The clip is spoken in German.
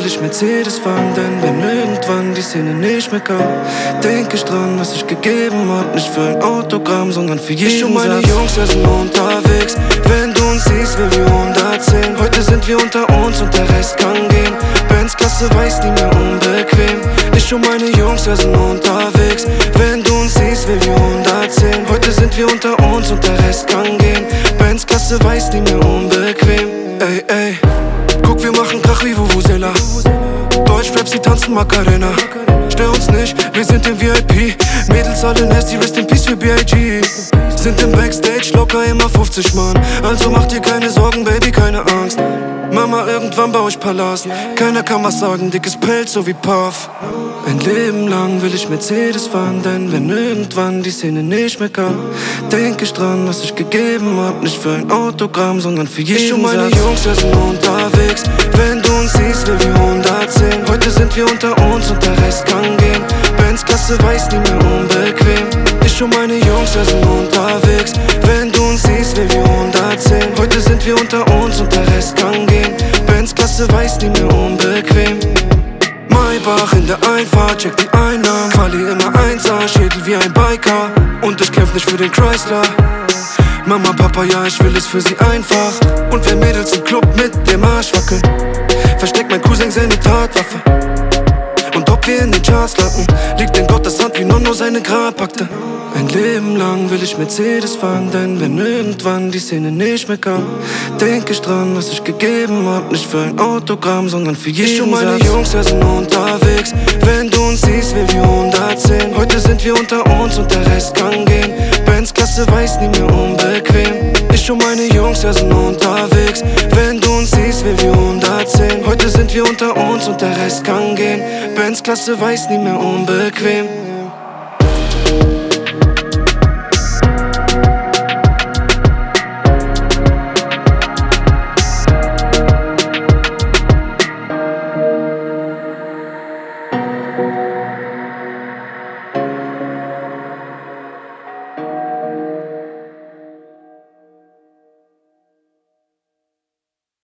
will ich Mercedes fahren, denn wenn irgendwann die Szene nicht mehr kam, denk ich dran, was ich gegeben hab. Nicht für ein Autogramm, sondern für jeden Satz. Ich und meine Jungs, wir sind unterwegs. Wenn du uns siehst, will wir 110. Heute sind wir unter uns und der Rest kann gehen. Benz-Klasse weiß, nie mehr unbequem. Ich und meine Jungs, wir sind unterwegs. Wenn du uns siehst, will wir 110. Heute sind wir unter uns und der Rest kann gehen. Benz-Klasse weiß, nie mehr unbequem. Ey, ey, guck, wir machen Krach wie Vuvuzela. Deutschrap, sie tanzen Macarena. Stör uns nicht, wir sind im VIP. Mädels alle nasty, rest in peace für B.I.G. Sind im Backstage locker immer 50 Mann. Also mach dir keine Sorgen, Baby, keine Angst. Mama, irgendwann baue ich Palast. Keiner kann was sagen, dickes Pelz so wie Puff. Ein Leben lang will ich Mercedes fahren, denn wenn irgendwann die Szene nicht mehr kam, denk ich dran, was ich gegeben hab. Nicht für ein Autogramm, sondern für jeden Satz. Ich und meine Jungs, wir sind unterwegs. Wenn du uns siehst, will wir 110. Heute sind wir unter uns und der Rest kann gehen. Benz-Klasse weiß, nie mehr unbequem. Ich und meine Jungs, wir sind unterwegs. Wenn du uns siehst, will wir 110. Heute sind wir unter uns und der Rest kann gehen. Benz-Klasse weiß, nie mehr unbequem. Maybach in der Einfahrt, check die Einnahmen. Falli immer 1er, Schädel wie ein Biker. Und ich kämpf nicht für den Chrysler. Mama, Papa, ja, ich will es für sie einfach. Und wenn Mädels im Club mit dem Arsch wackeln, versteckt mein Cousin seine Tatwaffe. Und ob wir in den Charts landen, liegt in Gottes Hand, wie Nonno seine Grabakte. Ein Leben lang will ich Mercedes fahren, denn wenn irgendwann die Szene nicht mehr kam, denk ich dran, was ich gegeben hab. Nicht für ein Autogramm, sondern für jeden Satz. Ich und meine Jungs, wir sind unterwegs. Wenn du uns siehst, will wir 110. Heute sind wir unter uns und der Rest kann gehen. Benz-Klasse weiß, nie mehr unbequem. Ich und meine Jungs, wir sind unterwegs. Wenn du uns siehst, will wir 110. Heute sind wir unter uns und der Rest kann gehen. Benz-Klasse weiß, nie mehr unbequem.